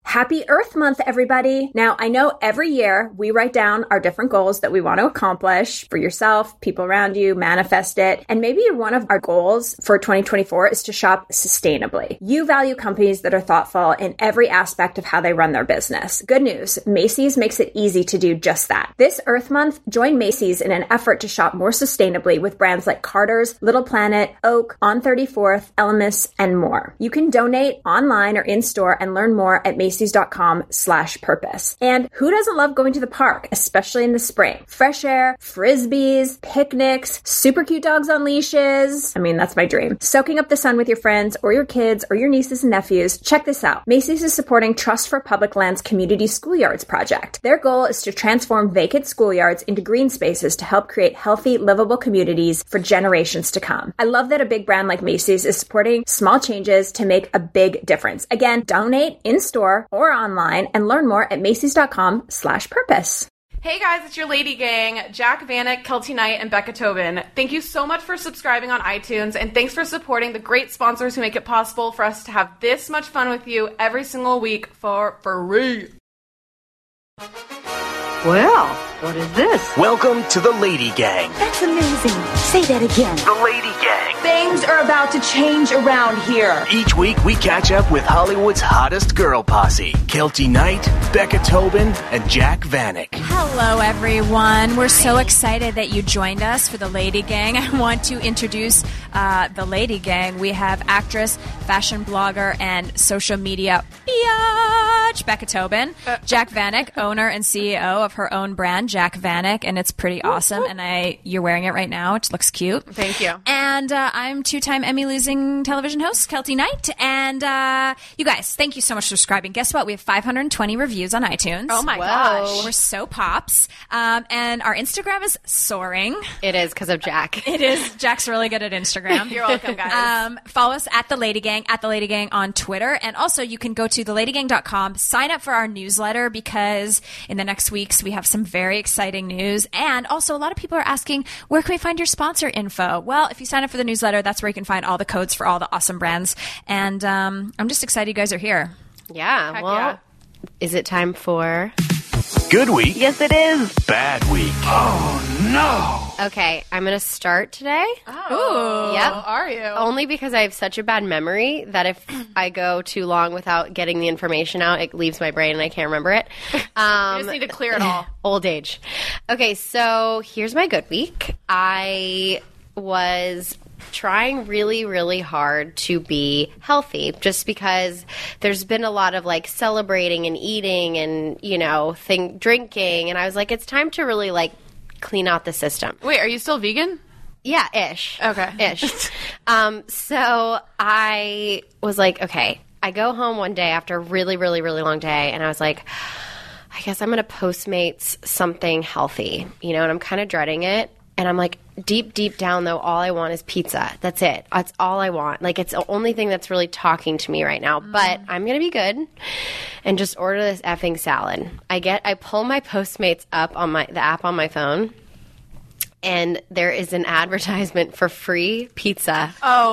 Happy Earth Month, everybody. Now, I know every year we write down our different goals that we want to accomplish for yourself, people around you, manifest it. And maybe one of our goals for 2024 is to shop sustainably. You value companies that are thoughtful in every aspect of how they run their business. Good news, Macy's makes it easy to do just that. This Earth Month, join Macy's in an effort to shop more sustainably with brands like Carter's, Little Planet, Oak, On 34th, Elemis, and more. You can donate online or in-store and learn more at Macys.com/purpose. And who doesn't love going to the park, especially in the spring? Fresh air, frisbees, picnics, super cute dogs on leashes. I mean, that's my dream. Soaking up the sun with your friends or your kids or your nieces and nephews. Check this out. Macy's is supporting Trust for Public Lands Community Schoolyards project. Their goal is to transform vacant schoolyards into green spaces to help create healthy, livable communities for generations to come. I love that a big brand like Macy's is supporting small changes to make a big difference. Again, donate in-store or online and learn more at Macys.com/purpose. Hey guys, it's your Lady Gang, Jack Vanek, Kelty Knight, and Becca Tobin. Thank you so much for subscribing on iTunes, and thanks for supporting the great sponsors who make it possible for us to have this much fun with you every single week for free. Well, what is this? Welcome to the Lady Gang. That's amazing. Say that again. The Lady Gang. Things are about to change around here. Each week we catch up with Hollywood's hottest girl posse, Kelty Knight, Becca Tobin, and Jack Vanek. Hello, everyone. We're so excited that you joined us for the Lady Gang. I want to introduce the Lady Gang. We have actress, fashion blogger, and social media biatch, Becca Tobin. Jack Vanek, owner and CEO of her own brand, Jack Vanek, and it's pretty awesome. And you're wearing it right now, which looks cute. Thank you. And I'm two-time Emmy-losing television host, Kelty Knight. And you guys, thank you so much for subscribing. Guess what? We have 520 reviews on iTunes. Oh my gosh. We're so pops. And our Instagram is soaring. It is because of Jack. It is. Jack's really good at Instagram. You're welcome, guys. Follow us at The Lady Gang on Twitter. And also you can go to theladygang.com, sign up for our newsletter because in the next weeks we have some very exciting news. And also a lot of people are asking, where can we find your sponsor info? Well, if you sign up for the newsletter, that's where you can find all the codes for all the awesome brands. And I'm just excited you guys are here. Yeah. Heck well, yeah. Is it time for... Good week. Yes, it is. Bad week. Oh, no. Okay, I'm going to start today. Oh. Yep. Are you? Only because I have such a bad memory that if I go too long without getting the information out, it leaves my brain and I can't remember it. You just need to clear it all. Old age. Okay, so here's my good week. I was trying really, really hard to be healthy just because there's been a lot of like celebrating and eating and, you know, drinking. And I was like, it's time to really like clean out the system. Wait, are you still vegan? Yeah, ish. Okay. Ish. So I was like, okay, I go home one day after a really, really, really long day and I was like, I guess I'm going to Postmates something healthy, you know, and I'm kind of dreading it. And I'm like, deep, deep down, though, all I want is pizza. That's it. That's all I want. Like, it's the only thing that's really talking to me right now. But I'm going to be good and just order this effing salad. I pull my Postmates up on the app on my phone, and there is an advertisement for free pizza. Oh,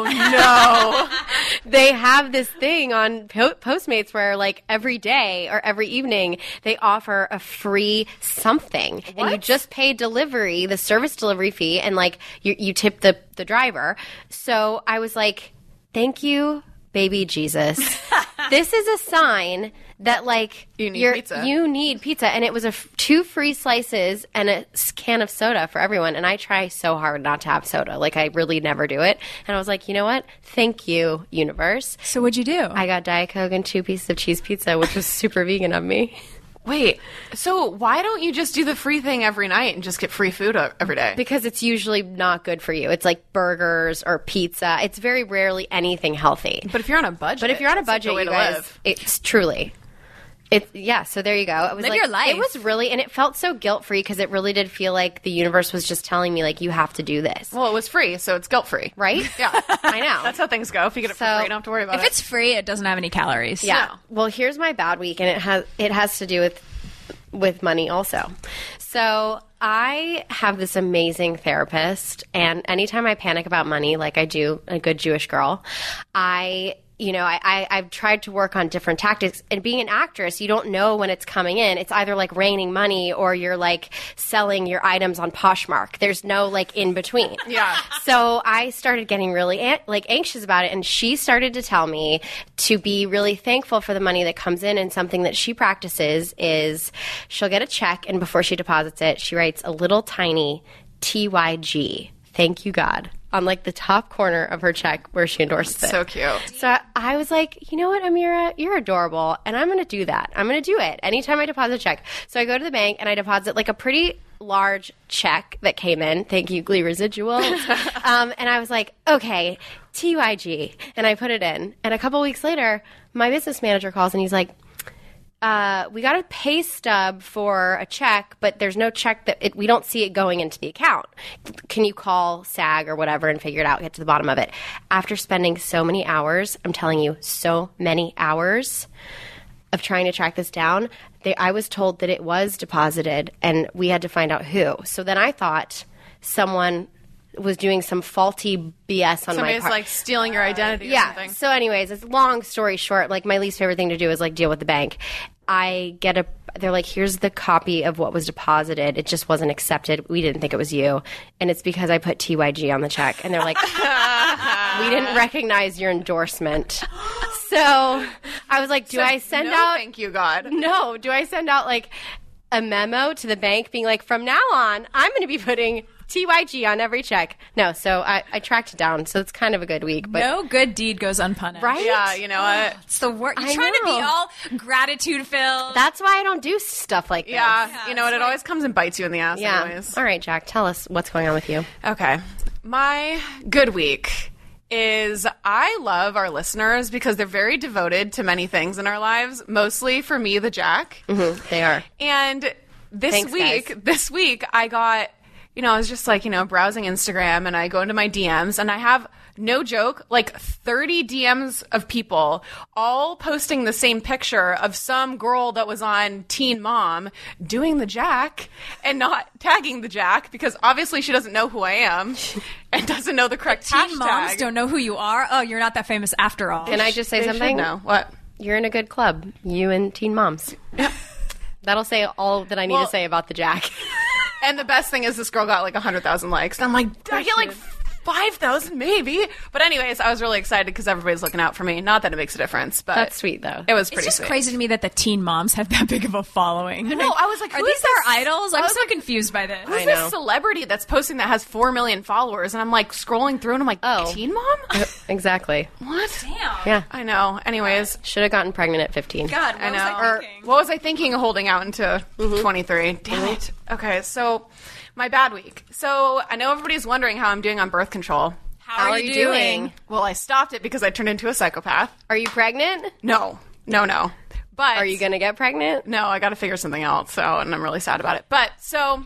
no. They have this thing on Postmates where, like, every day or every evening, they offer a free something. What? And you just pay delivery, the service delivery fee, and, like, you tip the driver. So I was like, thank you, baby Jesus. This is a sign that, like, you need pizza. And it was 2 free slices and a can of soda for everyone. And I try so hard not to have soda. Like, I really never do it. And I was like, you know what? Thank you, universe. So what'd you do? I got Diet Coke and 2 pieces of cheese pizza, which was super vegan of me. Wait, so why don't you just do the free thing every night and just get free food every day? Because it's usually not good for you. It's like burgers or pizza. It's very rarely anything healthy. But if you're on a budget, you guys, it's truly. So there you go. It was Live like, your life. It was really, and it felt so guilt-free because it really did feel like the universe was just telling me, like, you have to do this. Well, it was free, so it's guilt-free. Right? Yeah. I know. That's how things go. If you get it for free, you don't have to worry about it. If it's free, it doesn't have any calories. Yeah. No. Well, here's my bad week, and it has to do with money also. So I have this amazing therapist, and anytime I panic about money, like I do, a good Jewish girl, I I've tried to work on different tactics. And being an actress, you don't know when it's coming in. It's either like raining money or you're like selling your items on Poshmark. There's no like in between. Yeah. So I started getting really anxious about it. And she started to tell me to be really thankful for the money that comes in. And something that she practices is she'll get a check, and before she deposits it, she writes a little tiny TYG. Thank you, God, on like the top corner of her check where she endorses it. So cute. So I was like, you know what, Amira, you're adorable, and I'm going to do that. I'm going to do it anytime I deposit a check. So I go to the bank and I deposit like a pretty large check that came in. Thank you, Glee Residuals. And I was like, okay, TYG. And I put it in. And a couple weeks later, my business manager calls and he's like, we got a pay stub for a check, but there's no check we don't see it going into the account. Can you call SAG or whatever and figure it out, get to the bottom of it? After spending so many hours, I'm telling you, so many hours of trying to track this down, I was told that it was deposited and we had to find out who. So then I thought someone was doing some faulty BS on my part. Somebody's like stealing your identity or something. So anyways, it's long story short, like my least favorite thing to do is like deal with the bank. They're like, here's the copy of what was deposited. It just wasn't accepted. We didn't think it was you. And it's because I put TYG on the check. And they're like, we didn't recognize your endorsement. So I was like, do I send out? Thank you, God. No. Do I send out like a memo to the bank being like, from now on, I'm going to be putting TYG on every check? No, so I tracked it down. So it's kind of a good week. But no good deed goes unpunished. Right? Yeah, you know what? It's the worst. You're I trying to be know. all gratitude filled. That's why I don't do stuff like this. Yeah, you know what? It always comes and bites you in the ass anyways. All right, Jack, tell us what's going on with you. Okay. My good week is I love our listeners because they're very devoted to many things in our lives, mostly for me, the Jack. Mm-hmm, they are. And Thanks, guys. this week I got, I was just like, browsing Instagram and I go into my DMs and I have, no joke, like 30 DMs of people all posting the same picture of some girl that was on Teen Mom doing the Jack and not tagging the Jack because obviously she doesn't know who I am and doesn't know the correct hashtag. Teen moms don't know who you are. Oh, you're not that famous after all. Can I just say They something? should know. What? You're in a good club. You and Teen Moms. That'll say all that I need to say about the Jack. And the best thing is this girl got like 100,000 likes. And I'm like, did I get like 5,000 maybe? But anyways, I was really excited because everybody's looking out for me. Not that it makes a difference, but That's sweet, though. It was It's pretty just sweet. crazy to me that the teen moms have that big of a following. No, I was like, are who these is this? their idols? I I'm was so like, confused by this. Who's I know. this celebrity that's posting that has 4 million followers? And I'm like scrolling through and I'm like, Oh. Teen Mom? Exactly. What? Damn. Yeah. I know. Anyways, Should have gotten pregnant at 15. God, what I was know. I Or thinking? what was I thinking of holding out into 23? Damn it. Okay, so my bad week. So I know everybody's wondering how I'm doing on birth control. How are you doing? Well, I stopped it because I turned into a psychopath. Are you pregnant? No. But Are you going to get pregnant? No, I got to figure something out. And I'm really sad about it. But so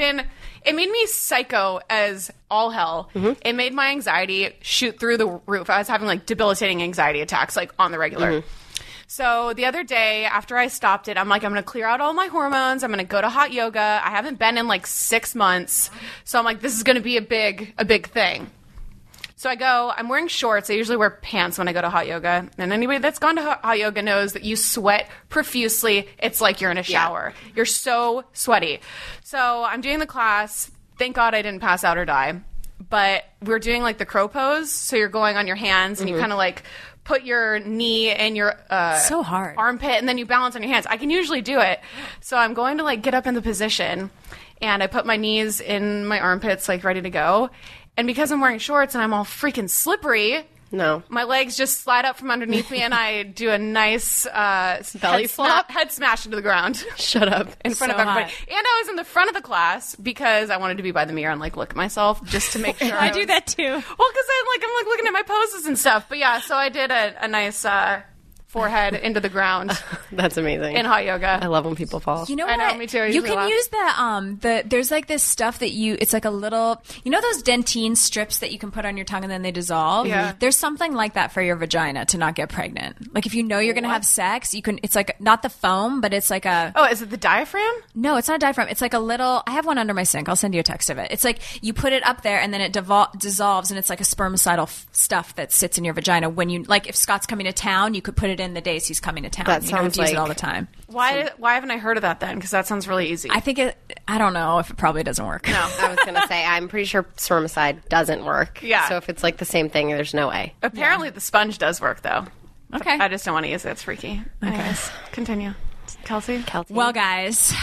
it made me psycho as all hell. It made my anxiety shoot through the roof. I was having like debilitating anxiety attacks like on the regular. So the other day after I stopped it, I'm like, I'm going to clear out all my hormones. I'm going to go to hot yoga. I haven't been in like 6 months. So I'm like, this is going to be a big thing. So I go, I'm wearing shorts. I usually wear pants when I go to hot yoga. And anybody that's gone to hot yoga knows that you sweat profusely. It's like you're in a shower. Yeah. You're so sweaty. So I'm doing the class. Thank God I didn't pass out or die. But we're doing like the crow pose. So you're going on your hands and you kind of like put your knee in your so hard armpit and then you balance on your hands. I can usually do it. So I'm going to like get up in the position and I put my knees in my armpits like ready to go. And because I'm wearing shorts and I'm all freaking slippery, No. my legs just slide up from underneath me and I do a nice Belly flop? head smash into the ground. Shut up. In front So of everybody. hot. And I was in the front of the class because I wanted to be by the mirror and like look at myself just to make sure. I do that too. Well, because I'm like looking at my poses and stuff. But yeah, so I did a nice forehead into the ground That's amazing. in hot yoga. I love when people fall. You know I what? know, me too. I You usually can laugh. use the there's like this stuff that it's like a little, those Dentine strips that you can put on your tongue and then they dissolve? Yeah. There's something like that for your vagina to not get pregnant. Like if you know you're going to have sex, it's like not the foam, but it's like a... Oh, is it the diaphragm? No, it's not a diaphragm. It's like a little... I have one under my sink. I'll send you a text of it. It's like you put it up there and then it dissolves and it's like a spermicidal stuff that sits in your vagina. When you... Like if Scott's coming to town, you could put it in the days he's coming to town. That you don't have sounds to use it like- all the time. Why haven't I heard of that then? Because that sounds really easy. I think I don't know if it probably doesn't work. No. I was going to say, I'm pretty sure spermicide doesn't work. Yeah. So if it's like the same thing, there's no way. Apparently the sponge does work, though. Okay. I just don't want to use it. It's freaky. Anyways, continue. Kelsey? Well, guys,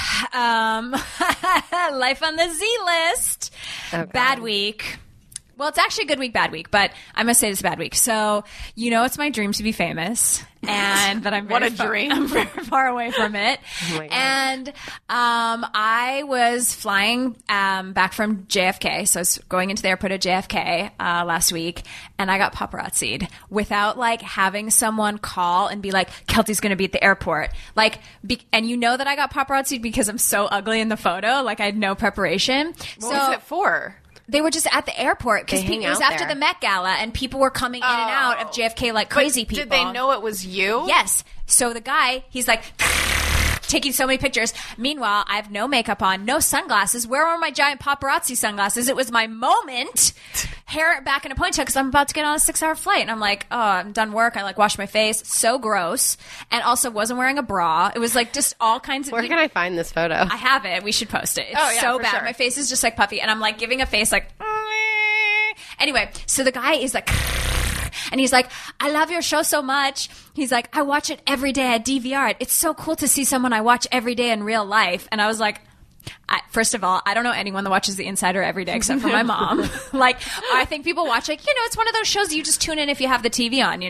life on the Z list. Bad week. Well, it's actually a good week, bad week, but I must say it's a bad week. So, it's my dream to be famous, and that I'm very What a dream. I'm very far away from it. Oh my God. And I was flying back from JFK, so I was going into the airport at JFK last week, and I got paparazzi'd without like having someone call and be like, "Kelty's going to be at the airport." Like, and that I got paparazzi'd because I'm so ugly in the photo. Like, I had no preparation. What was it for? They were just at the airport because They hang it was out after there. the Met Gala and people were coming in and out of JFK like crazy people. Did they know it was you? Yes. So the guy, he's like taking so many pictures. Meanwhile, I have no makeup on, no sunglasses. Where were my giant paparazzi sunglasses? It was my moment. Hair back in a ponytail because I'm about to get on a 6-hour flight. And I'm like, oh, I'm done work. I like washed my face. So gross. And also wasn't wearing a bra. It was like just all kinds of... Where can I find this photo? I have it. We should post it. It's Oh, yeah, so for bad. sure. My face is just like puffy, and I'm like giving a face like. Anyway, so the guy is like, and he's like, "I love your show so much." He's like, "I watch it every day. I DVR it. It's so cool to see someone I watch every day in real life." And I was like, first of all, I don't know anyone that watches The Insider every day except for my mom. Like, I think people watch, like, it's one of those shows you just tune in if you have the TV on,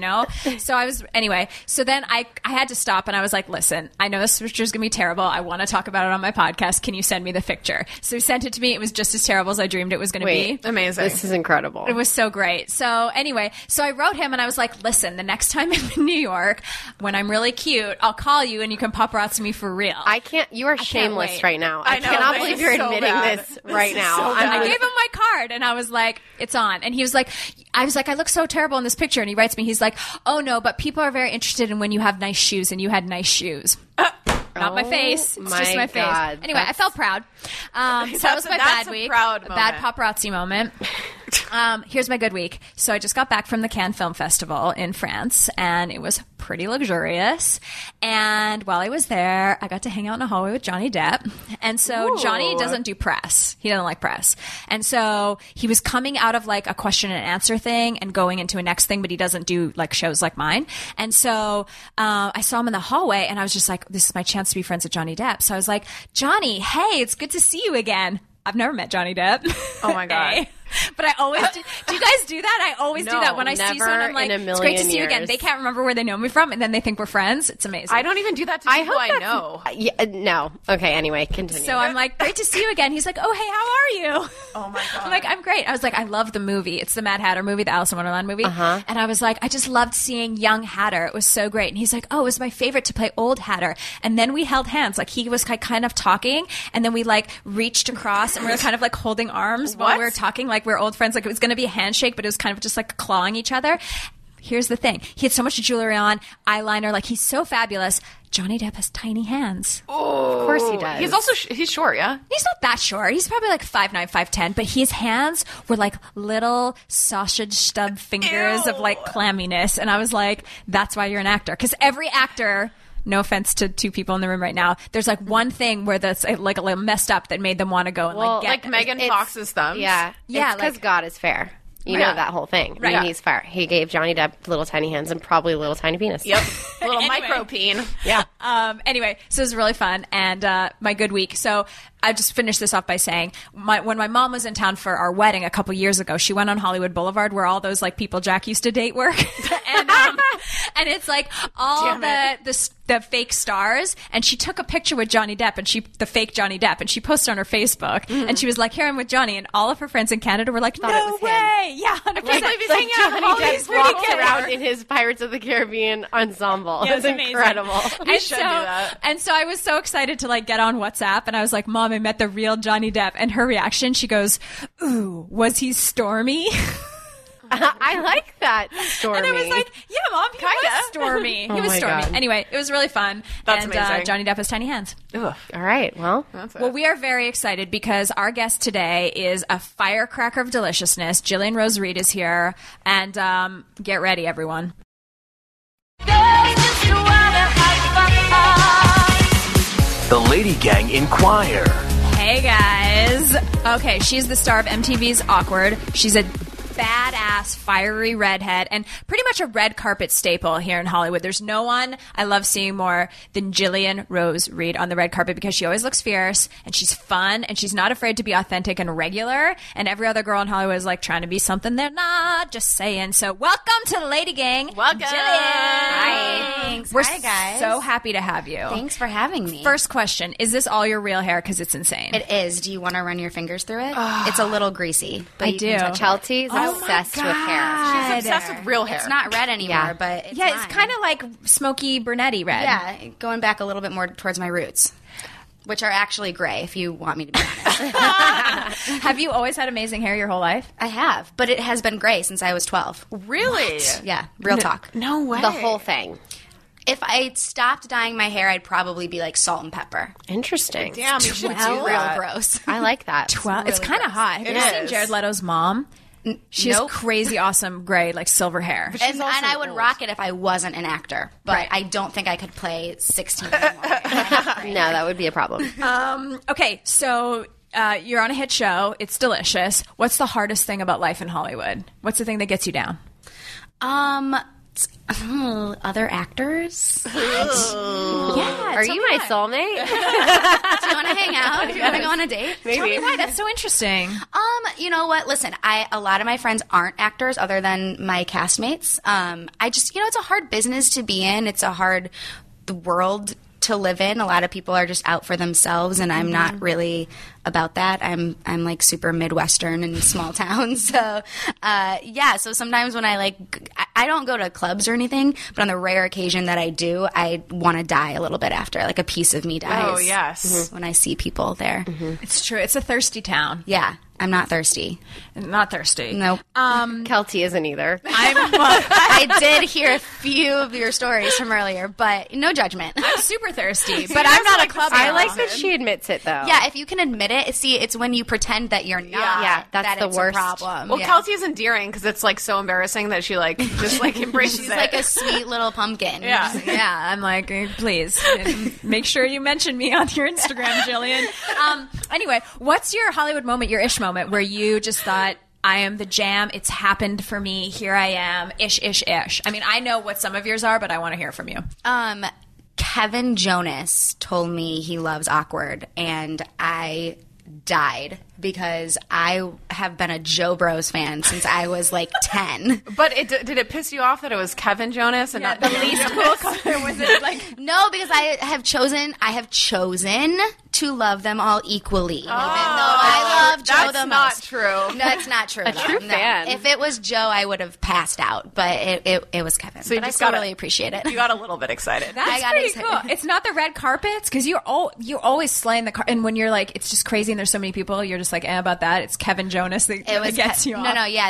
So so then I had to stop and I was like, listen, I know this picture is going to be terrible. I want to talk about it on my podcast. Can you send me the picture? So he sent it to me. It was just as terrible as I dreamed it was going to be. Amazing. This is incredible. It was so great. So anyway, so I wrote him and I was like, listen, the next time I'm in New York, when I'm really cute, I'll call you and you can paparazzi me for real. I can't. You are shameless wait. right now. I know, cannot this believe is you're so admitting bad. this right now. so bad. I gave him my card and I was like, it's on. And he was like, I look so terrible in this picture. And he writes me, he's like, oh no, but people are very interested in when you have nice shoes, and you had nice shoes. Not my face. It's just my face. God, Anyway, I felt proud. So that was my that's bad a week. proud A bad moment. paparazzi moment. Here's my good week. So I just got back from the Cannes Film Festival in France, and it was pretty luxurious. And while I was there, I got to hang out in a hallway with Johnny Depp. And so Johnny doesn't do press. He doesn't like press. And so he was coming out of like a question and answer thing and going into a next thing, but he doesn't do like shows like mine. And so I saw him in the hallway, and I was just like, this is my chance to be friends with Johnny Depp. So I was like, Johnny, hey, it's good to see you again. I've never met Johnny Depp. Oh my God. Hey. But I always do. Do you guys do that? I always do No, that when I see never someone. I'm like, in a it's great to million see you again. years. They can't remember where they know me from, and then they think we're friends. It's amazing. I don't even do that to people I know. Yeah, no. Okay. Anyway, continue. So I'm like, great to see you again. He's like, oh, hey, how are you? Oh my God. I'm like, I'm great. I was like, I love the movie. It's the Mad Hatter movie, the Alice in Wonderland movie. And I was like, I just loved seeing young Hatter. It was so great. And he's like, oh, it was my favorite to play old Hatter. And then we held hands. Like, he was like kind of talking, and then we like reached across, and we were kind of like holding arms while we were talking, like we were old friends. Like, it was going to be a handshake, but it was kind of just like clawing each other. Here's the thing. He had so much jewelry on, eyeliner. Like, he's so fabulous. Johnny Depp has tiny hands. of course he does. He's also he's short, yeah. He's not that short. He's probably like 5'9", 5'10", but his hands were like little sausage stub fingers of like clamminess. And I was like, that's why you're an actor. Because every actor, no offense to two people in the room right now, there's like one thing where that's like a little messed up that made them want to go and Well, like get Like Megan It's- Fox's thumbs. Yeah. Yeah, It's because like- God is fair. You Yeah. know that whole thing. I mean, Yeah. he's fair. He gave Johnny Depp little tiny hands and probably little tiny penis. Yep. Little Anyway. micro peen. Yeah. Anyway, so it was really fun, and my good week. So I just finished this off by saying, when my mom was in town for our wedding a couple years ago, she went on Hollywood Boulevard where all those like people Jack used to date work, and it's like all the fake stars, and she took a picture with Johnny Depp, and the fake Johnny Depp, and she posted on her Facebook, and she was like, "Here I'm with Johnny," and all of her friends in Canada were like, "No way, yeah, 100%." Like Johnny Depp walks around in his Pirates of the Caribbean ensemble. Yeah, It's incredible. And so I was so excited to like get on WhatsApp, and I was like, "Mom, I met the real Johnny Depp," and her reaction, she goes, "Ooh, was he stormy?" I like that, Stormy. And I was like, "Yeah, Mom, he was stormy. He was stormy." God. Anyway, it was really fun. That's and amazing. Johnny Depp has tiny hands. Ugh. All right, well. Well, we are very excited because our guest today is a firecracker of deliciousness. Jillian Rose Reed is here, and get ready, everyone. The Lady Gang Inquire. Hey guys. Okay, she's the star of MTV's Awkward. She's a badass, fiery redhead, and pretty much a red carpet staple here in Hollywood. There's no one I love seeing more than Jillian Rose Reed on the red carpet because she always looks fierce, and she's fun, and she's not afraid to be authentic and regular, and every other girl in Hollywood is like trying to be something they're not, just saying. So welcome to the Lady Gang. Welcome. Jillian. Hi. Thanks. We're Hi, guys. so happy to have you. Thanks for having me. First question, is this all your real hair? Because it's insane. It is. Do you want to run your fingers through it? It's a little greasy. But I you can do. touch it. Chelsea's obsessed with hair. She's obsessed with real hair. It's not red anymore, but it's Yeah, it's mine. kind of like smoky brunetti red. Yeah, going back a little bit more towards my roots, which are actually gray, if you want me to be honest. Have you always had amazing hair your whole life? I have, but it has been gray since I was 12. Really? Yeah, real talk. No way. The whole thing. If I stopped dyeing my hair, I'd probably be like Salt and Pepper. Interesting. Damn, you should do Real that. gross. I like that. Well, it's kind of hot. Have you seen is. Jared Leto's mom? She has crazy, awesome gray, like silver hair. And I would rock it if I wasn't an actor, but I don't think I could play 16 anymore. No, that would be a problem. Okay, so you're on a hit show. It's delicious. What's the hardest thing about life in Hollywood? What's the thing that gets you down? Other actors? Yeah, Are you my soulmate? Do you want to hang out? Do you want to go on a date? Tell me why. That's so interesting. You know what? Listen, a lot of my friends aren't actors other than my castmates. I just, it's a hard business to be in. It's a hard world to live in. A lot of people are just out for themselves, and I'm not really about that. I'm like super Midwestern and small town. So, so sometimes when I don't go to clubs or anything, but on the rare occasion that I do, I want to die a little bit after, like a piece of me dies. Oh, yes. When I see people there. It's true. It's a thirsty town. Yeah. I'm not thirsty. Not thirsty. Nope. Kelty isn't either. I did hear a few of your stories from earlier, but no judgment. I'm super thirsty, but I'm not a club. I like that she admits it, though. Yeah, if you can admit it, it's when you pretend that you're not. Yeah, that's that the it's worst. A problem. Well, yeah. Kelty is endearing because it's like so embarrassing that she just embraces She's it. like a sweet little pumpkin. Yeah. Yeah, I'm like, please make sure you mention me on your Instagram, Jillian. Anyway, what's your Hollywood moment, your ish moment, where you just thought, I am the jam, it's happened for me, here I am, ish, ish, ish? I mean, I know what some of yours are, but I want to hear from you. Kevin Jonas told me he loves Awkward, and I died because I have been a Joe Bros fan since I was like 10. But did it piss you off that it was Kevin Jonas and not the least cool color? Was it like... No, because I have chosen to love them all equally. Even though I love Joe that's the not most. true. No, it's not true. A true fan. If it was Joe, I would have passed out. But it was Kevin. So you but I just still gotta- really appreciate it. You got a little bit excited. That's I got pretty excited. cool. It's not the red carpets, because you're always slaying the car. And when you're like, it's just crazy and there's so many people, you're just like, about that. It's Kevin Jonas that gets you off.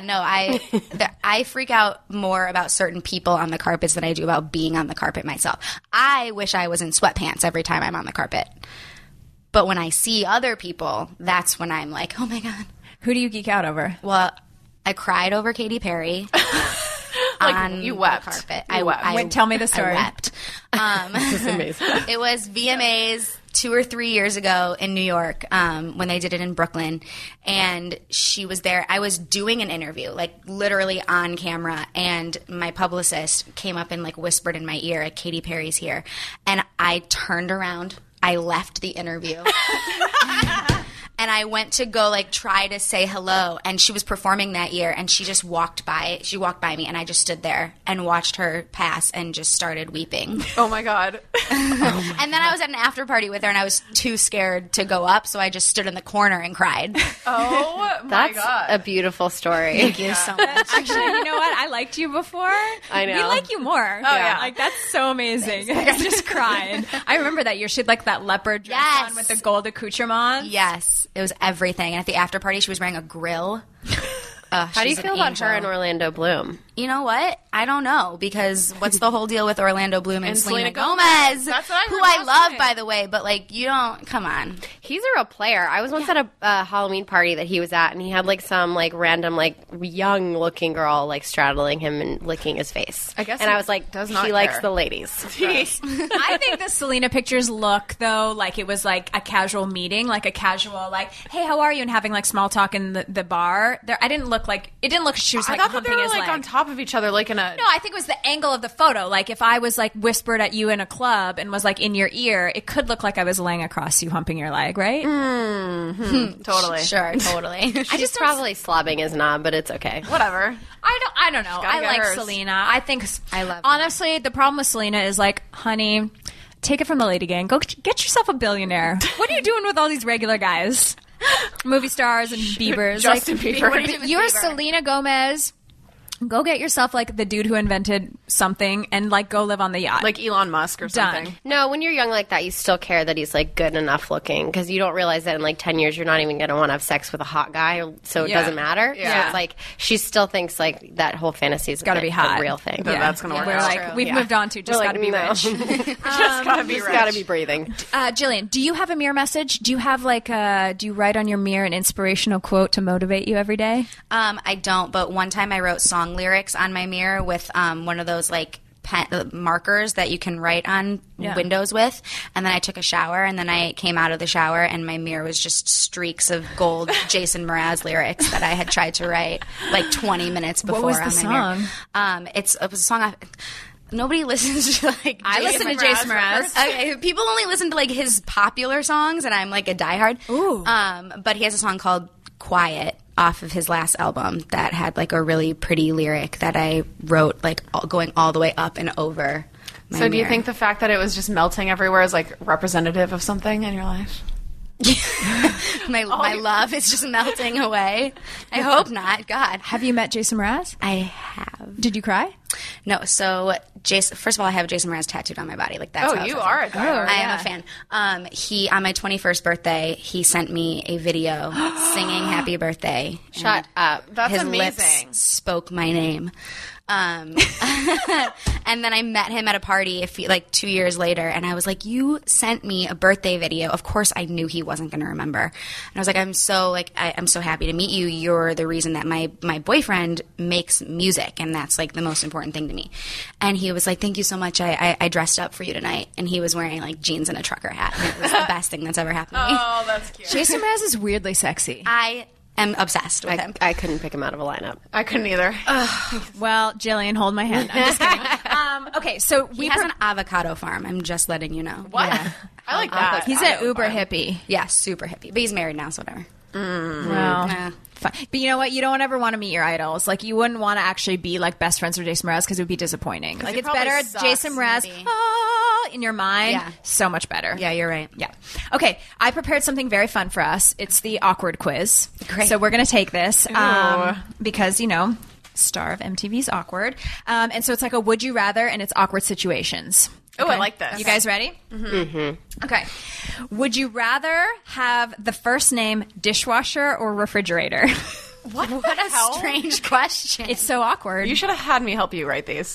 I freak out more about certain people on the carpets than I do about being on the carpet myself. I wish I was in sweatpants every time I'm on the carpet. But when I see other people, that's when I'm like, oh my God. Who do you geek out over? Well, I cried over Katy Perry. On you wept. the carpet. You wept. Wait, tell me the story. I wept. This is amazing. It was VMAs 2 or 3 years ago in New York when they did it in Brooklyn, and she was there. I was doing an interview, like literally on camera, and my publicist came up and like whispered in my ear, Katy Perry's here, and I turned around. I left the interview. and I went to go like try to say hello, and she was performing that year, and she just walked by. She walked by me, and I just stood there and watched her pass and just started weeping. Oh my God. And then I was at an after party with her, and I was too scared to go up, so I just stood in the corner and cried. Oh my That's God. a beautiful story. Thank you so much. Actually, you know what? I liked you before. I know. We like you more. Oh, yeah. Like, that's so amazing. I just cried. I remember that year. She had, like, that leopard dress Yes. on with the gold accoutrement. Yes, it was everything. And at the after party, she was wearing a grill. How do you feel about her and Orlando Bloom? You know what? I don't know, because what's the whole deal with Orlando Bloom and Selena Gomez? That's what I heard who I last love, night. by the way, but like, you don't, come on. He's a real player. I was once at a Halloween party that he was at, and he had like some like random like young looking girl like straddling him and licking his face. I guess and he I was like, does not he likes care. the ladies. I think the Selena pictures look, though, like it was like a casual meeting, like a casual, like, hey, how are you? And having like small talk in the bar. There, I didn't look like, it didn't look she was I like thought that they humping were his like leg. on top of each other, like in a. No, I think it was the angle of the photo. Like if I was like whispered at you in a club and was like in your ear, it could look like I was laying across you humping your leg, right? Totally. Sure, totally. She's probably slobbing his knob, but it's okay. Whatever. I don't know. gotta I get like hers. Selena. I think I love her. honestly, the problem with Selena is like, honey, take it from the lady gang. Go get yourself a billionaire. What are you doing with all these regular guys? Movie stars and Biebers. Justin like, Bieber. What do you do with You're Bieber? Selena Gomez. Go get yourself like the dude who invented something and like go live on the yacht. Like Elon Musk or Done. something. No, when you're young like that, you still care that he's like good enough looking because you don't realize that in like 10 years you're not even going to want to have sex with a hot guy, so it Yeah. doesn't matter. Yeah. So it's like she still thinks like that whole fantasy is gotta be hot. a real thing. Yeah. That's gonna work We're out. like, True. we've Yeah. moved on to just We're gotta like, be no. rich. Just gotta be Just rich. gotta be breathing. Jillian, do you have a mirror message? Do you have like do you write on your mirror an inspirational quote to motivate you every day? I don't, but one time I wrote song lyrics on my mirror with one of those like markers that you can write on windows with, and then I took a shower, and then I came out of the shower, and my mirror was just streaks of gold Jason Mraz lyrics that I had tried to write like 20 minutes before. What was the on song? My mirror. It was a song. Nobody listens to like. I listen to Jason Mraz. Okay, people only listen to like his popular songs, and I'm like a diehard. Ooh. But he has a song called "Quiet" off of his last album that had like a really pretty lyric that I wrote like going all the way up and over. My So do you mirror. think the fact that it was just melting everywhere is like representative of something in your life? my love is just melting away? I hope not. God, Have you met Jason Mraz? I have. Did you cry? No, so Jason. First of all, I have Jason Mraz tattooed on my body. Like that's. Oh, how it you feels. are a diehard. I am a fan. He on my 21st birthday, he sent me a video singing "Happy Birthday." Shut up. That's His amazing. lips spoke my name. And then I met him at a party like 2 years later, and I was like, "You sent me a birthday video." Of course, I knew he wasn't going to remember, and I was like, "I'm so happy to meet you. You're the reason that my boyfriend makes music, and that's like the most important thing to me." And he was like, "Thank you so much. I dressed up for you tonight," and he was wearing like jeans and a trucker hat. And it was the best thing that's ever happened to me. Oh, that's cute. Jason Mraz is weirdly sexy. I am obsessed with him. I couldn't pick him out of a lineup. I couldn't either. Well, Jillian, hold my hand. I'm just kidding. Okay, so He has an avocado farm. I'm just letting you know. What? I like that. he's an uber hippie. Yeah, super hippie. But he's married now, so whatever. Well, Nah. fine. But you know what? You don't ever want to meet your idols. Like, you wouldn't want to actually be like best friends with Jason Mraz because it would be disappointing. Like, he it's probably better sucks, Jason Mraz maybe. in your mind. Yeah. So much better. Yeah, you're right. Yeah. Okay. I prepared something very fun for us. It's the awkward quiz. Great. So we're going to take this because, star of MTV's Awkward. And so it's like a would you rather, and it's awkward situations. Oh, I like this. You guys ready? Mm-hmm. Okay. Would you rather have the first name dishwasher or refrigerator? What What a strange question. It's so awkward. You should have had me help you write these.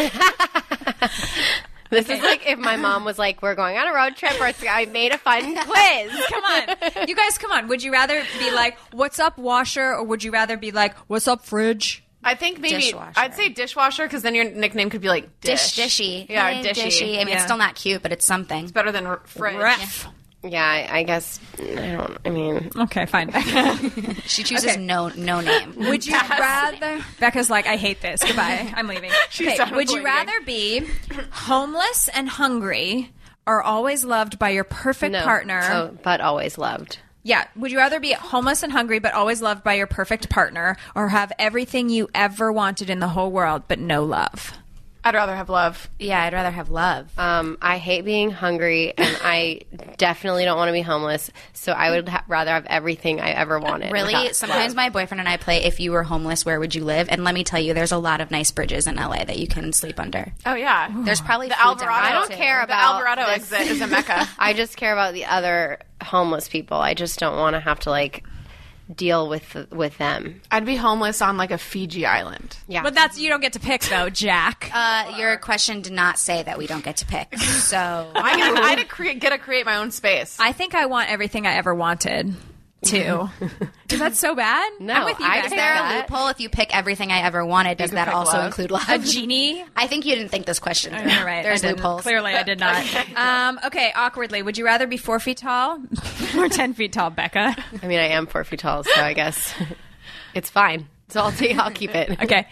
This is like if my mom was like, "We're going on a road trip," or I made a fun quiz. Come on. You guys, come on. Would you rather be like, what's up, washer? Or would you rather be like, what's up, fridge? I think maybe Dishwasher. I'd say dishwasher because then your nickname could be like dish. dishy. Yeah, Hey, dishy. I mean, it's still not cute, but it's something. Better than fridge. Ref. Yeah, I guess I mean, Okay, fine. She chooses no name. Would you rather? Becca's like, I hate this. Goodbye. I'm leaving. Okay, done would you avoiding. rather be homeless and hungry, or always loved by your perfect no. partner? Oh, but always loved. Yeah. Would you rather be homeless and hungry but always loved by your perfect partner, or have everything you ever wanted in the whole world but no love? I'd rather have love. Yeah, I'd rather have love. I hate being hungry, and I definitely don't want to be homeless. So I would rather have everything I ever wanted. Really? Sometimes my boyfriend and I play If You Were Homeless, Where Would You Live? And let me tell you, there's a lot of nice bridges in LA that you can sleep under. Oh, yeah. There's probably The food down Alvarado. there, I don't too. care The about Alvarado this. exit is a mecca. I just care about the other homeless people. I just don't want to have to like deal with them. I'd be homeless on like a Fiji island. Yeah. But that's you don't get to pick though, Jack. Your question did not say that we don't get to pick. So I get to create my own space. I think I want everything I ever wanted too. Is that so bad? No, I'm with you I guys. is get there a that. loophole if you pick everything I ever wanted? Does can that pick also love. include love? A genie? I think you didn't think this question through. You're right. There's I didn't. loopholes. Clearly, I did not. Okay, awkwardly. Would you rather be 4 feet tall or 10 feet tall, Becca? I mean, I am 4 feet tall, so I guess it's fine. So I'll keep it. Okay.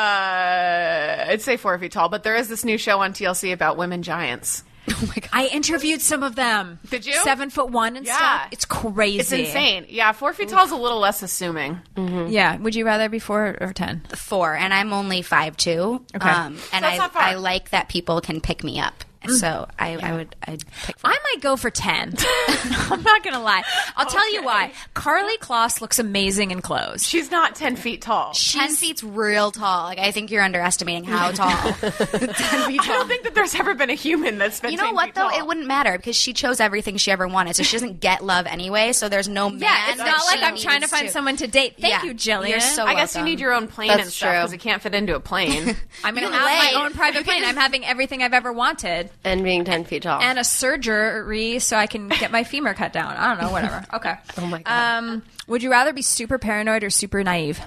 I'd say 4 feet tall, but there is this new show on TLC about women giants. Oh my god. I interviewed some of them. Did you? 7'1" and Yeah. stuff. It's crazy. It's insane. Yeah, 4 feet tall is a little less assuming. Yeah. Would you rather be 4 or 10? 4, and I'm only 5'2". Okay. And that's not far. I like that people can pick me up. So I'd pick 4. I might go for 10. I'm not going to lie. I'll tell you why. Carly Kloss looks amazing in clothes. She's not 10 feet tall. 10 feet's real tall. Like, I think you're underestimating how tall. 10 feet I tall. don't think that there's ever been a human that's been You know 10 what, feet though? tall. It wouldn't matter because she chose everything she ever wanted, so she doesn't get love anyway, so there's no man. Yeah, it's that not like she I'm trying to needs find someone to date. Thank Yeah. you, Jillian. You're so I guess you welcome. need your own plane That's and stuff true. because you can't fit into a plane. I'm going to You have lay. my own private plane. I'm having everything I've ever wanted. And being 10 feet tall. And a surgery so I can get my femur cut down. I don't know, whatever. Okay. Oh my God. Would you rather be super paranoid or super naive?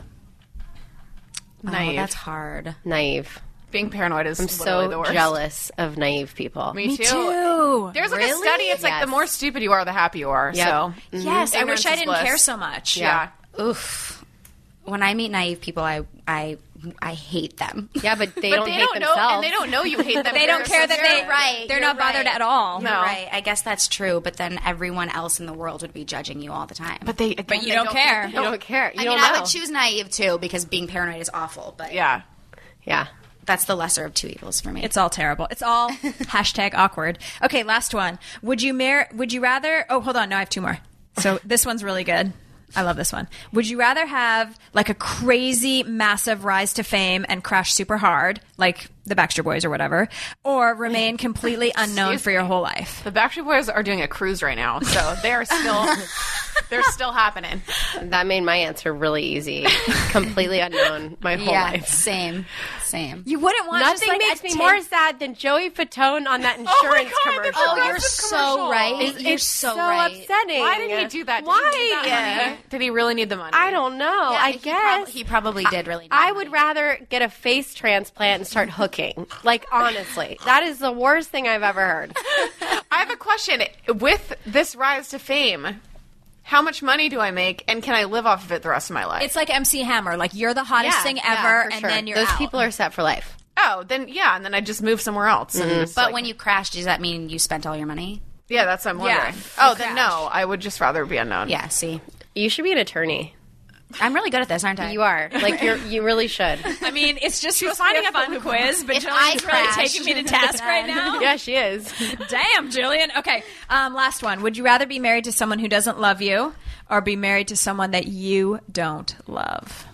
Naive. Oh, that's hard. Naive. Being paranoid is I'm literally the so worst. jealous of naive people. Me too. Too. There's like a Really? study. It's like Yes. the more stupid you are, the happy you are. Yep. So Yes, I Ignorance wish I is didn't bliss. care so much. yeah. Oof. When I meet naive people, I hate them. Yeah, but they But don't they hate don't know, themselves. and they don't know you hate them. They don't care that You're right. they're You're not bothered right. at all. No. You're right. I guess that's true, but then everyone else in the world would be judging you all the time. But they, again, you they don't care. You don't care. You I don't mean, know. I would choose naive too because being paranoid is awful, but Yeah. Yeah. that's the lesser of two evils for me. It's all terrible. It's all hashtag awkward. Okay, last one. Would you rather? Oh, hold on. No, I have 2 more. So this one's really good. I love this one. Would you rather have like a crazy, massive rise to fame and crash super hard, like the Backstreet Boys or whatever, or remain completely unknown for your whole life? The Backstreet Boys are doing a cruise right now, so they are still they're still happening. That made my answer really easy. Completely unknown my whole yeah, life. same. You wouldn't want Nothing just like makes a me take- more sad than Joey Fatone on that insurance commercial. Oh, you're Progressive so commercial. right. You're It's so so right. upsetting. Why did he do that? Did Why? he need that money? Did he really need the money? I don't know. Yeah, I he guess he probably did really. I would rather get a face transplant and start hooking. Like, honestly, that is the worst thing I've ever heard. I have a question. With this rise to fame, how much money do I make, and can I live off of it the rest of my life? It's like MC Hammer. Like you're the hottest thing ever, for and sure. then you're Those out. people are set for life. oh, then yeah, and then I just move somewhere else. And just, But like- when you crash, does that mean you spent all your money? yeah, that's what I'm Yeah, wondering. you Oh, then crash. no, I would just rather be unknown. Yeah. See, You should be an attorney. I'm really good at this, aren't I? You are. Like, you really should. I mean, it's just supposed to signing be a up at fun quiz, but If Jillian's I really crashed, taking me to task right now. Yeah, she is. Damn, Jillian. Okay, last one. Would you rather be married to someone who doesn't love you or be married to someone that you don't love?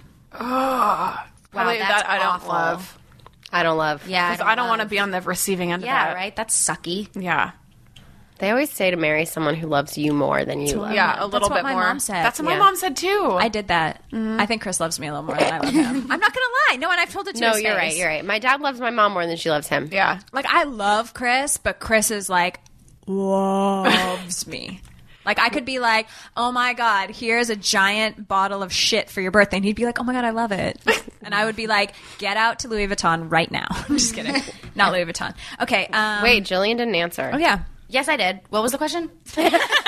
Probably that's that I don't awful. love. I don't love. Yeah, Because I don't want to be on the receiving end of Yeah, that. right. That's sucky. Yeah. They always say to marry someone who loves you more than you love. Yeah, a little what bit my more. mom said. That's what my Yeah. mom said too. I did that. I think Chris loves me a little more than I love him. I'm not gonna lie. No, and I've told it to No, his you're face. right. You're right. My dad loves my mom more than she loves him. yeah. Like I love Chris, but Chris is like loves me. Like I could be like, "Oh my god, here's a giant bottle of shit for your birthday," and he'd be like, "Oh my god, I love it," and I would be like, "Get out to Louis Vuitton right now." I'm just kidding, not Louis Vuitton. Okay, Wait, Jillian didn't answer. Oh yeah. Yes, I did. What was the question? No,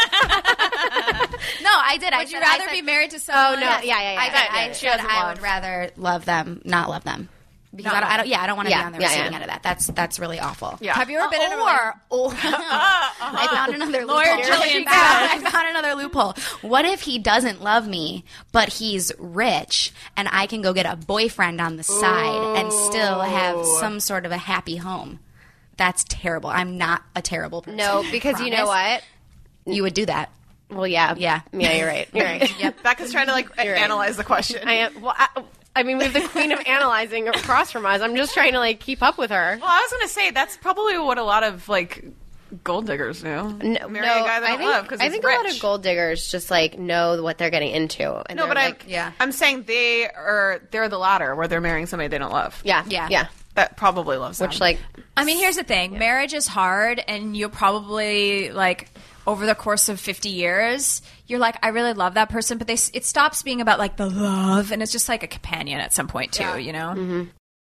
I did. Would you rather be married to someone? Oh, no. Yeah. I She said doesn't I love. would rather love them, not love them. Because I don't want to be on the receiving end of that. That's really awful. Yeah. Have you ever been in a I found another loophole. Jillian I found another loophole. What if he doesn't love me, but he's rich, and I can go get a boyfriend on the side and still have some sort of a happy home? That's terrible. I'm not a terrible person. No, because you know what? You would do that. Well, yeah. Yeah. Yeah, you're right. You're right. Yep. Becca's trying to analyze the question. I am. Well, I mean, we have the queen of analyzing across from us. I'm just trying to keep up with her. Well, I was going to say that's probably what a lot of gold diggers do. Marry a guy they don't love because I think rich. a lot of gold diggers just know what they're getting into. And No, but they're I'm saying they're the latter where they're marrying somebody they don't love. yeah. That probably loves them. Which I mean, here's the thing. Marriage is hard, and you'll probably, over the course of 50 years, you're like, I really love that person, but it stops being about, the love, and it's just like a companion at some point, too, you know? Mm-hmm.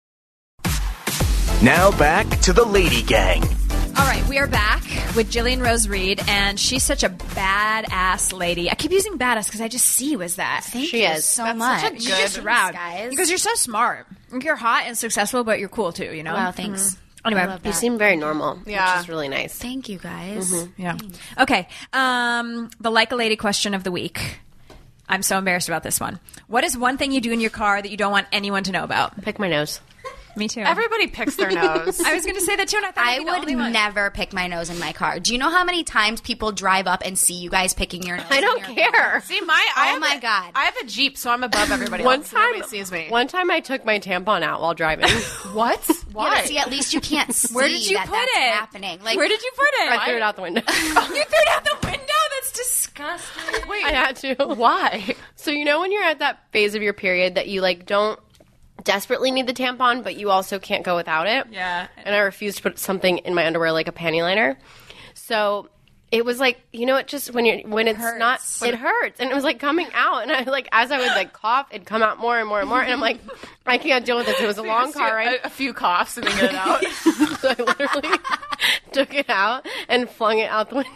Now back to the Lady Gang. All right, we are back with Jillian Rose Reed, and she's such a badass lady. I keep using badass because I just see you as that. Thank you so much. You're just rad, guys. because you're so smart. You're hot and successful, but you're cool, too, you know? Wow, thanks. Anyway, you seem very normal, which is really nice. Thank you, guys. yeah. Okay, the Like a Lady question of the week. I'm so embarrassed about this one. What is one thing you do in your car that you don't want anyone to know about? Pick my nose. Me too. Everybody picks their nose. I was going to say that too, and I thought I I'd be the only would one. never pick my nose in my car. Do you know how many times people drive up and see you guys picking your nose? I don't in your care. car? See, my God. I have a Jeep, so I'm above everybody One else. time, Nobody sees me. One time I took my tampon out while driving. What? Yeah, Why? but see, at least you can't see Where did you that put that's it? happening. Where did you put it? I threw it out the window. You threw it out the window? That's disgusting. Wait, I had to. why? So when you're at that phase of your period that you don't desperately need the tampon, but you also can't go without it. Yeah. And I refused to put something in my underwear like a panty liner. So it was it just when it's hurts. not, it hurts, and it was coming out, and I as I would cough, it'd come out more and more and more, and I'm like, I can't deal with this. It was a long car ride. A few coughs and then get it out. So I literally took it out and flung it out the window.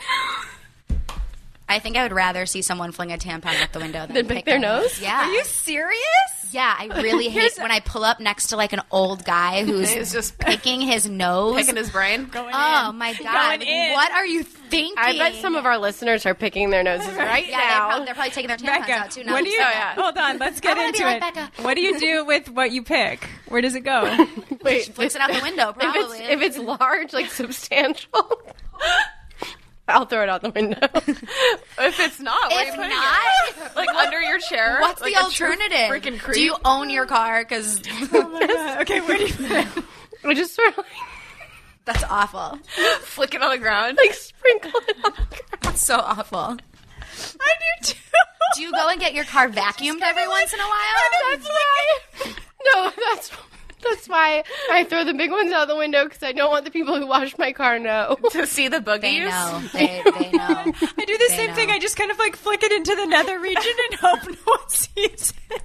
I think I would rather see someone fling a tampon out the window than pick their nose? Yeah. Are you serious? Yeah, I really hate when I pull up next to an old guy who's He's just picking his nose. picking his brain. Oh my God! Going in. What are you thinking? I bet some of our listeners are picking their noses right now. they're probably taking their tampons out too. Now what do you? Hold on, let's get wanna into be like it. Becca. What do you do with what you pick? Where does it go? Wait, flicks it out the window. Probably. if it's large, substantial, I'll throw it out the window. If it's not, where are you If putting not, it? Under your chair? what's Like the a true alternative? freaking creep? Do you own your car? Because Okay, where do you put it? I just sort of that's awful. flick it on the ground? sprinkle it on the ground. That's so awful. I do too. Do you go and get your car vacuumed every once in a while? That's why. No, that's why I throw the big ones out the window, because I don't want the people who wash my car know. To see the boogies? They know. They know. I do the They same know. thing. I just kind of flick it into the nether region and hope no one sees it.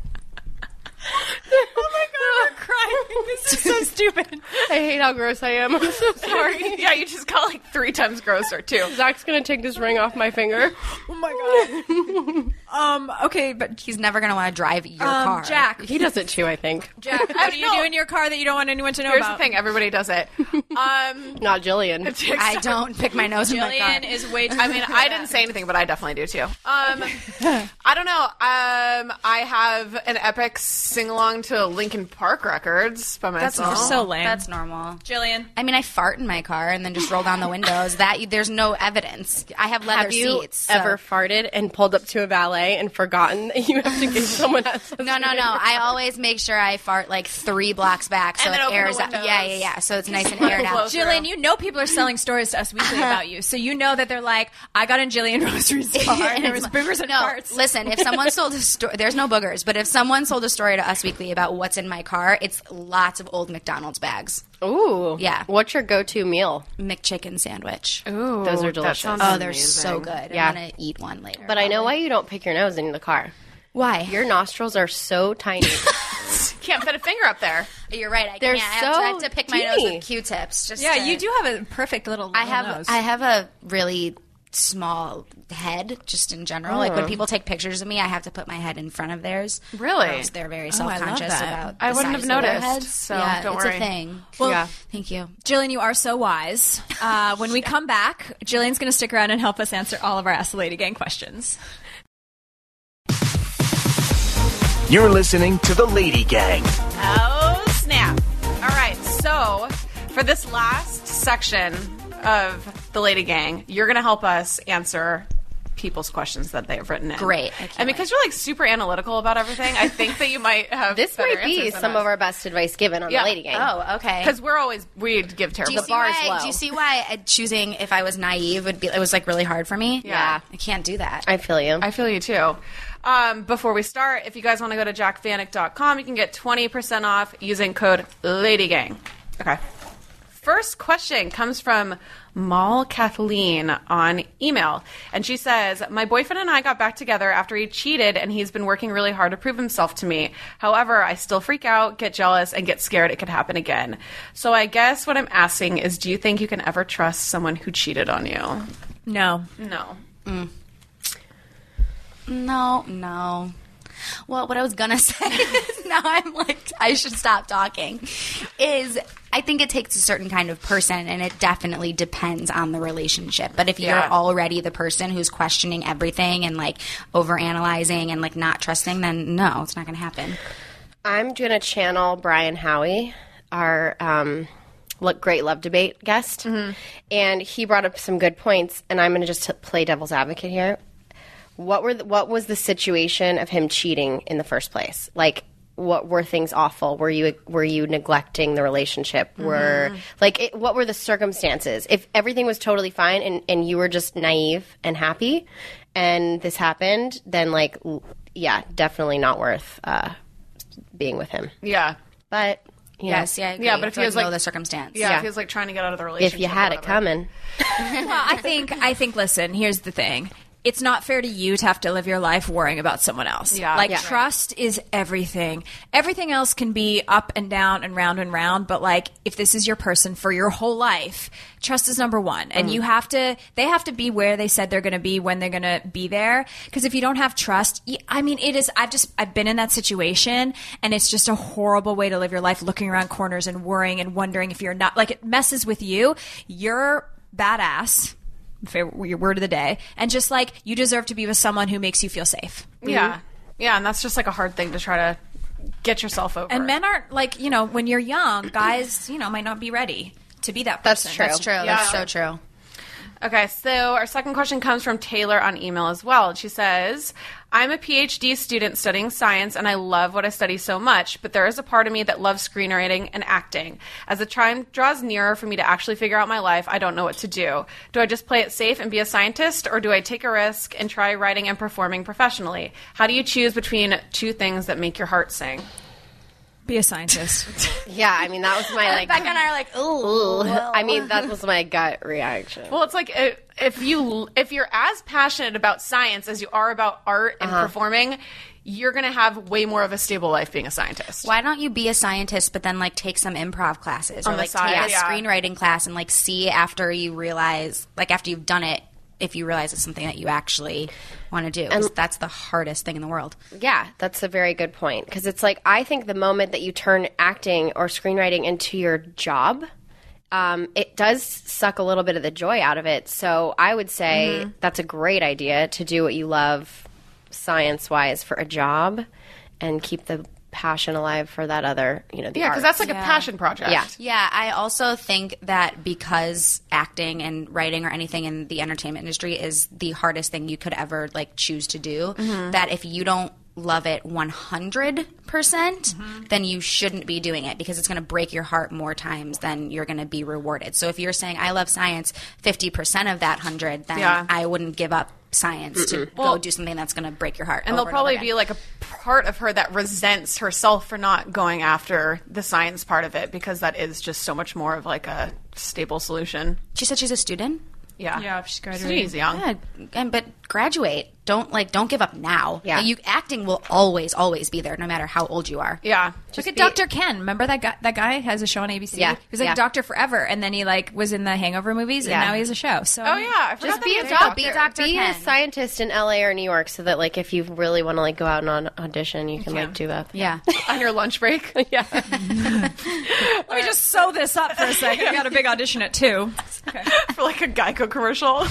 Oh my God, I'm crying. This is so stupid. I hate how gross I am. I'm so sorry. Yeah, you just got 3 times grosser, too. Zach's gonna take this ring off my finger. Oh my God. Okay, but He's never going to want to drive your car. Jack. He does it too, I think. Jack, what do you do in your car that you don't want anyone to know Here's about? the thing, everybody does it. Not Jillian. I don't pick my nose in my car. Jillian is way too. I mean, I didn't say anything, but I definitely do too. I don't know. I have an epic sing-along to Linkin Park records by myself. That's so lame. That's normal. Jillian. I mean, I fart in my car and then just roll down the windows. There's no evidence. I have leather Have you seats. so- ever farted and pulled up to a valet and forgotten that you have to give someone else? No. I always make sure I fart 3 blocks back so And then it open the airs out. windows. Yeah. So it's nice and aired out. Close. Jillian, you know people are selling stories to Us Weekly about you, so you know that they're like, I got in Jillian Rose Reed's car and there was boogers and No, farts. listen, if someone sold a story, there's no boogers, but if someone sold a story to Us Weekly about what's in my car, it's lots of old McDonald's bags. Ooh. Yeah. What's your go-to meal? McChicken sandwich. Ooh, Those are that delicious. sounds Oh, they're amazing. so good. Yeah. I'm going to eat one later. But I know why you don't pick your nose in the car. Why? Your nostrils are so tiny. Can't fit a finger up there. You're right. They're can't. I have to pick my nose teeny. with Q-tips. Yeah, you do have a perfect little I have nose. I have a really small head just in general. Like when people take pictures of me, I have to put my head in front of theirs. Really? Because they're very self-conscious about I the wouldn't size have of their noticed, heads. so yeah, don't it's worry. a thing. Well, Yeah. Thank you. Jillian, you are so wise. When we come back, Jillian's going to stick around and help us answer all of our Ask the Lady Gang questions. You're listening to The Lady Gang. Oh, snap. All right, so for this last section of The Lady Gang, you're going to help us answer people's questions that they have written in. Great. I can't And because you're like super analytical about everything, I think that you might have This better might be answers than some us. of our best advice given on Yeah. the Lady Gang. Oh, okay. Because we'd give terrible. Do you, see bar's why, low. do you see why choosing if I was naive would be? It was like really hard for me. Yeah. I can't do that. I feel you. I feel you too. Before we start, if you guys want to go to jackvanek.com, you can get 20% off using code LADYGANG. Okay. First question comes from Mal Kathleen on email. And she says, my boyfriend and I got back together after he cheated, and he's been working really hard to prove himself to me. However, I still freak out, get jealous, and get scared it could happen again. So I guess what I'm asking is, do you think you can ever trust someone who cheated on you? No. No. No. Well, what I was gonna say is now I'm like, I should stop talking. Is I think it takes a certain kind of person, and it definitely depends on the relationship. But if you're already the person who's questioning everything and like overanalyzing and like not trusting, then no, it's not gonna happen. I'm going to channel Brian Howie, our great love debate guest. And he brought up some good points, and I'm going to just play devil's advocate here. What was the situation of him cheating in the first place? Like, what were things awful? Were you neglecting the relationship? What were the circumstances? If everything was totally fine and you were just naive and happy, and this happened, then definitely not worth being with him. Yeah. But Yes, yeah, I agree. Yeah, but if he was know like the circumstance, Yeah, if he was like trying to get out of the relationship. if you had or it whatever. coming, Well, I think, listen, here's the thing. It's not fair to you to have to live your life worrying about someone else. Yeah. Like, Yeah. trust is everything. Everything else can be up and down and round, but like, if this is your person for your whole life, trust is number one. And they have to be where they said they're going to be when they're going to be there. Because if you don't have trust, I've been in that situation, and it's just a horrible way to live your life, looking around corners and worrying and wondering if you're not, like, it messes with you. You're badass. Your word of the day, and just like, you deserve to be with someone who makes you feel safe. Yeah. Yeah, and that's just like a hard thing to try to get yourself over. And men aren't like, when you're young, guys, might not be ready to be that person. That's true. That's so true. Okay, so our second question comes from Taylor on email as well. She says, I'm a PhD student studying science, and I love what I study so much, but there is a part of me that loves screenwriting and acting. As the time draws nearer for me to actually figure out my life, I don't know what to do. Do I just play it safe and be a scientist, or do I take a risk and try writing and performing professionally? How do you choose between two things that make your heart sing? Be a scientist. yeah, I mean, that was my Becca and I are like, ooh. I mean, that was my gut reaction. Well, it's like if you're as passionate about science as you are about art and performing, you're going to have way more of a stable life being a scientist. Why don't you be a scientist, but then like take some improv classes or On the like side, take a yeah. screenwriting class and like see after you realize, like after you've done it, if you realize it's something that you actually want to do. 'Cause that's the hardest thing in the world. Yeah, that's a very good point. Because it's like, I think the moment that you turn acting or screenwriting into your job, it does suck a little bit of the joy out of it. So I would say that's a great idea to do what you love science-wise for a job and keep the passion alive for that other, the Yeah, art. because that's like a passion project. Yeah. Yeah, I also think that because acting and writing or anything in the entertainment industry is the hardest thing you could ever like choose to do, that if you don't love it 100%, then you shouldn't be doing it because it's going to break your heart more times than you're going to be rewarded. So if you're saying I love science 50% of that 100, then I wouldn't give up science to go do something that's going to break your heart. And over there'll probably over be again. like a part of her that resents herself for not going after the science part of it, because that is just so much more of like a stable solution. She said she's a student. Yeah. Yeah, she's She's young. Yeah, but graduate. Don't give up now. Yeah. Acting will always be there, no matter how old you are. Yeah. Look at Dr. Ken. Remember that guy? That guy has a show on ABC. Yeah. He was like a doctor forever, and then he was in the Hangover movies, and now he has a show. So Oh, yeah. I forgot Just that be he a was doctor. Be Dr. Be Ken. a scientist in LA or New York, so that if you really want to go out and on audition, you can do that. Yeah. on your lunch break. Yeah. let me just sew this up for a second. I got a big audition at 2. Okay. For a Geico commercial.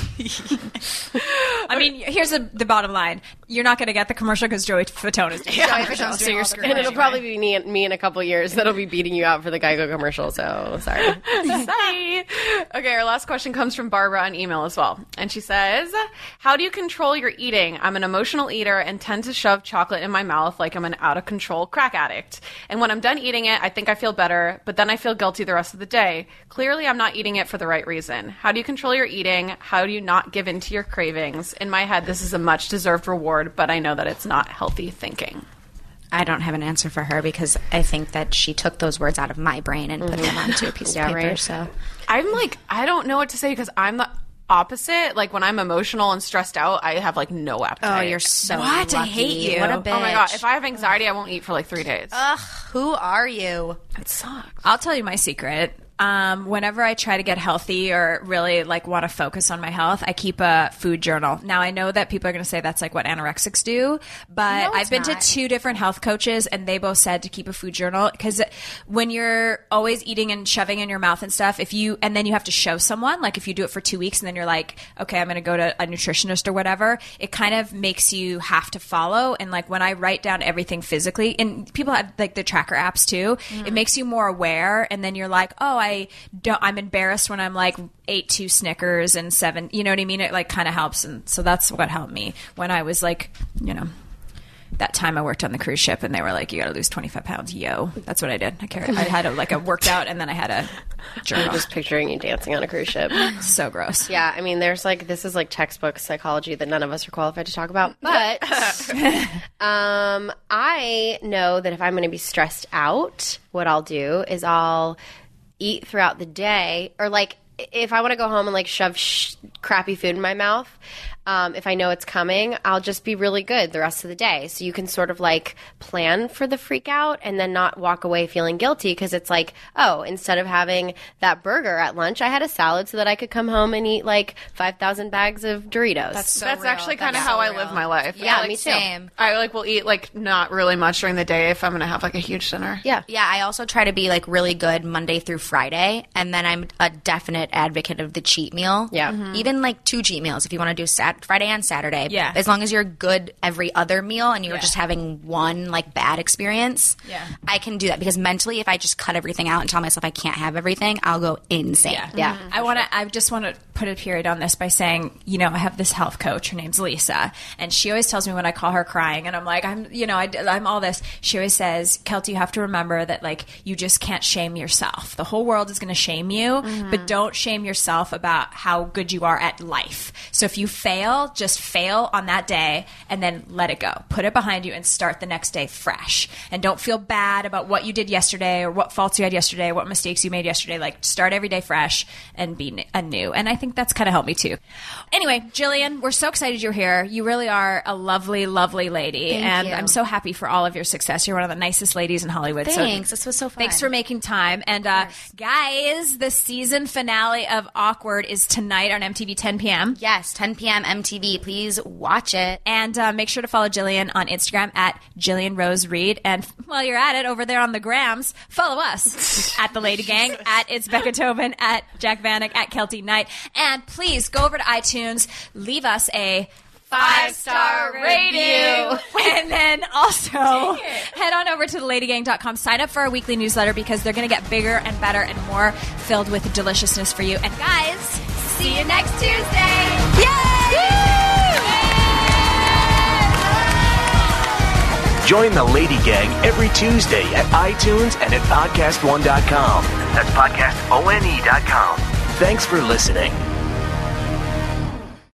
I mean, here's the bottom line: you're not going to get the commercial because Joey Fatone is doing it. So you're screwed. And it'll probably be me in a couple years that'll be beating you out for the Geico commercial. So sorry. Sorry. Okay, our last question comes from Barbara on email as well. And she says, how do you control your eating? I'm an emotional eater and tend to shove chocolate in my mouth like I'm an out-of-control crack addict. And when I'm done eating it, I think I feel better, but then I feel guilty the rest of the day. Clearly, I'm not eating it for the right reason. How do you control your eating? How do you not give in to your cravings? In my head, this is a much-deserved reward, but I know that it's not healthy thinking. I don't have an answer for her because I think that she took those words out of my brain and put them onto a piece of paper. Right. So I'm I don't know what to say because I'm the opposite. When I'm emotional and stressed out, I have no appetite. oh, you're so What? I lucky. hate you. What a bitch. Oh my god! If I have anxiety, I won't eat for 3 days. Ugh, who are you? It sucks. I'll tell you my secret. Whenever I try to get healthy or really want to focus on my health, I keep a food journal. Now I know that people are going to say that's what anorexics do, but No, it's I've been not. to 2 different health coaches and they both said to keep a food journal because when you're always eating and shoving in your mouth and stuff, and then you have to show someone, if you do it for 2 weeks and then you're like, okay, I'm going to go to a nutritionist or whatever, it kind of makes you have to follow. And when I write down everything physically, and people have the tracker apps too, it makes you more aware. And then you're like, oh, I'm embarrassed when I'm ate 2 Snickers and 7, you know what I mean? It kind of helps. And so that's what helped me when I was that time I worked on the cruise ship and they were like, you got to lose 25 pounds. Yo, that's what I did. I had a workout and then I had a journal. I'm just picturing you dancing on a cruise ship. So gross. Yeah, I mean, there's this is textbook psychology that none of us are qualified to talk about. But I know that if I'm going to be stressed out, what I'll do is I'll eat throughout the day, or if I want to go home and shove crappy food in my mouth, if I know it's coming, I'll just be really good the rest of the day. So you can sort of plan for the freak out and then not walk away feeling guilty because it's oh, instead of having that burger at lunch, I had a salad so that I could come home and eat 5,000 bags of Doritos. That's actually kind of how I live my life. Yeah, me too. Same. I will eat not really much during the day if I'm going to have a huge dinner. Yeah. Yeah, I also try to be really good Monday through Friday, and then I'm a definite advocate of the cheat meal. Yeah. Even 2 cheat meals if you want to do Friday and Saturday. Yeah. As long as you're good every other meal and you're just having one bad experience. Yeah. I can do that because mentally, if I just cut everything out and tell myself I can't have everything, I'll go insane. Yeah. I just want to put a period on this by saying, I have this health coach. Her name's Lisa, and she always tells me when I call her crying, and I'm like, I'm all this. She always says, Kelty, you have to remember that you just can't shame yourself. The whole world is going to shame you, but don't shame yourself about how good you are at life. So if you fail, just fail on that day and then let it go. Put it behind you and start the next day fresh. And don't feel bad about what you did yesterday or what faults you had yesterday, what mistakes you made yesterday. Start every day fresh and be anew. And I think that's kind of helped me too. Anyway, Jillian, we're so excited you're here. You really are a lovely, lovely lady. Thank you. I'm so happy for all of your success. You're one of the nicest ladies in Hollywood. Thanks. This was so fun. Thanks for making time. And guys, the season finale of Awkward is tonight on MTV 10 p.m. Yes, 10 p.m. MTV. Please watch it. And make sure to follow Jillian on Instagram at Jillian Rose Reed. And while you're at it, over there on the grams, follow us at The Lady Gang, at It's Becca Tobin, at Jack Vanek, at Kelty Knight. And please go over to iTunes, leave us a 5-star rating. And then also head on over to theladygang.com. Sign up for our weekly newsletter because they're going to get bigger and better and more filled with deliciousness for you. And guys, see you next Tuesday. Yay! Join the Lady Gang every Tuesday at iTunes and at podcastone.com. That's podcastone.com. Thanks for listening.